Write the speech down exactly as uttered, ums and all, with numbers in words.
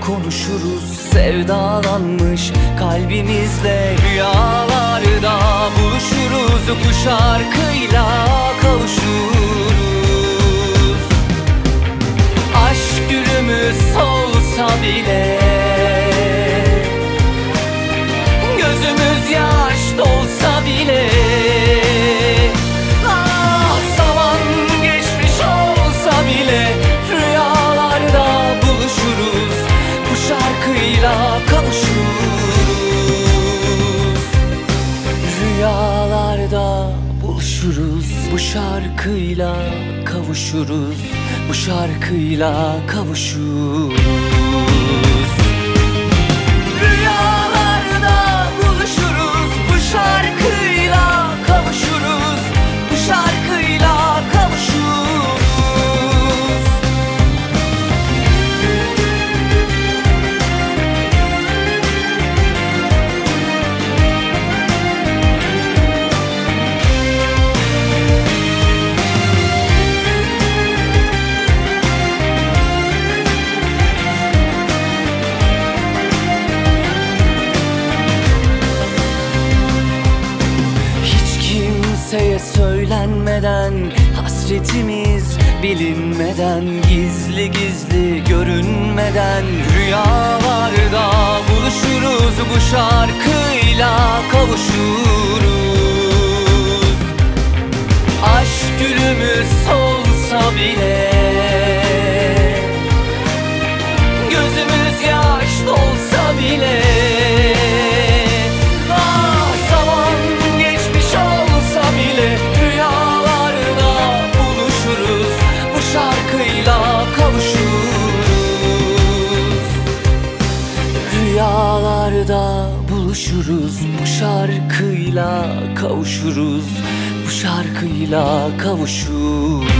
konuşuruz. Sevdalanmış kalbimizle rüyalarda buluşuruz. Bu şarkıyla kavuşuruz. Aşk gülümüz solsa bile, gözümüz yaş dolsa bile, ah zaman geçmiş olsa bile, rüyalarda buluşuruz. Bu şarkıyla kavuşuruz. Rüyalarda buluşuruz. Bu şarkıyla kavuşuruz. Bu şarkıyla kavuşuruz. Rüyalarda buluşuruz. Bu şarkıyla kavuşuruz. Bu şarkıyla kavuşuruz. Kimseye söylenmeden, hasretimiz bilinmeden, gizli gizli görünmeden, rüyalarda buluşuruz. Bu şarkıyla kavuşuruz. Aşk gülümüz solsa bile, gözümüz yaş dolsa bile, rüyalarda buluşuruz. Bu şarkıyla kavuşuruz. Bu şarkıyla kavuşuruz.